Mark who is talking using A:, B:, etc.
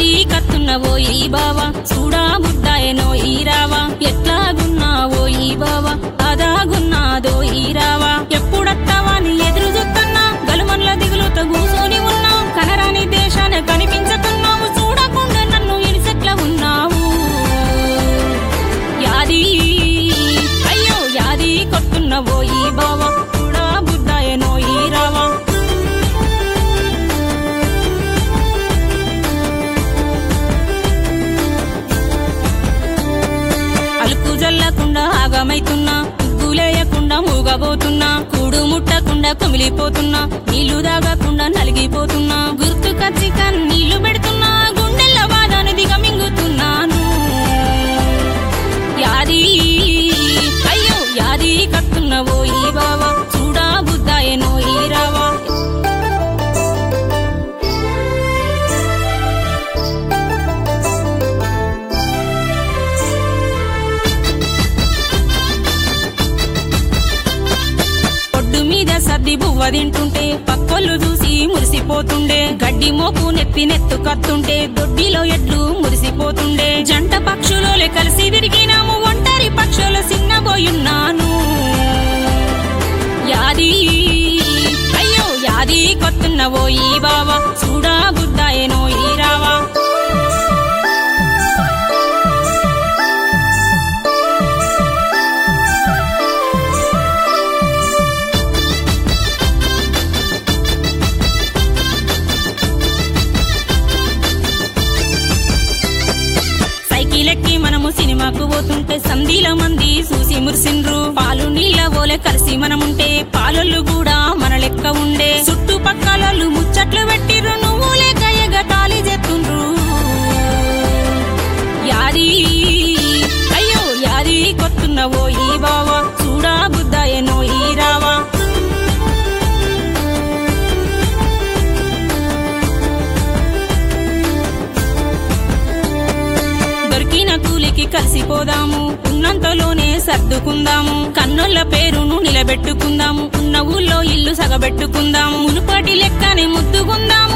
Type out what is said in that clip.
A: యాది కత్తున్నవో ఈ బావా చూడా బుడ్డాయనో ఈ రావా ఎట్లాగున్నావో ఈ బావా అదాగున్నాదో ఈ రావా ఎప్పుడత్తావా నీ ఎదురు చూస్తున్నా గలుమన్ల దిగులుతో కూసోని ఉన్నావు కనరాని దేశాన్ని కనిపించకున్నావు చూడకుండా నన్ను ఇడిసెట్ల ఉన్నావు యాది అయ్యో యాది కొట్టున్నవో ఈ బావా చూడా బుడ్డాయనో ఈ రావా అలుకు జల్లకుండా ఆగమైతున్నా ఉగ్గులేయకుండా మూగబోతున్నా కూడు ముట్టకుండా కుమిలిపోతున్నా నీళ్లు దాగకుండా నలిగిపోతున్నా గుర్తుకొచ్చి కన్నీళ్లు పెడుతున్నా గుండెల్ల బాధను దిగమింగుతున్నాను యాది అయ్యో యాది కత్తున్నవో ఈ బావా చూడా బుద్దాయనో ఈ రావా సర్ది బువ్వ తింటుంటే పక్కోళ్ళు చూసి మురిసిపోతుండే గడ్డి మోపు నెత్తి కత్తుంటే దొడ్డిలో ఎడ్లు మురిసిపోతుండే జంట పక్షులోలే కలిసి తిరిగినాము ఒంటరి పక్షుల సిన్నబోయున్నాను యాది అయ్యో యాది కొత్తున్నవో ఈ బావా చూడా బుద్దాయనో ఈ రావా లెక్కి మనము సినిమాకు పోతుంటే సందీల మంది చూసి మురిసిండ్రు పాలు నీళ్ళ ఓలే కలిసి మనముంటే పాలొల్లు కూడా మన లెక్క ఉండే చుట్టుపక్కలొల్లు ముచ్చట్లు పెట్టిర్రు నువ్వు లేక ఎగతాళి చేస్తుండ్రు యాది అయ్యో యాది కొత్తున్నవో ఈ బావా చూడా బుద్దాయనో ఈ రావా కూలికి కలిసిపోదాము ఉన్నంతలోనే సర్దుకుందాము కన్నుల పేరును నిలబెట్టుకుందాము ఉన్న ఊళ్ళో ఇల్లు సగబెట్టుకుందాము మునుపటి లెక్కనే ముద్దుకుందాము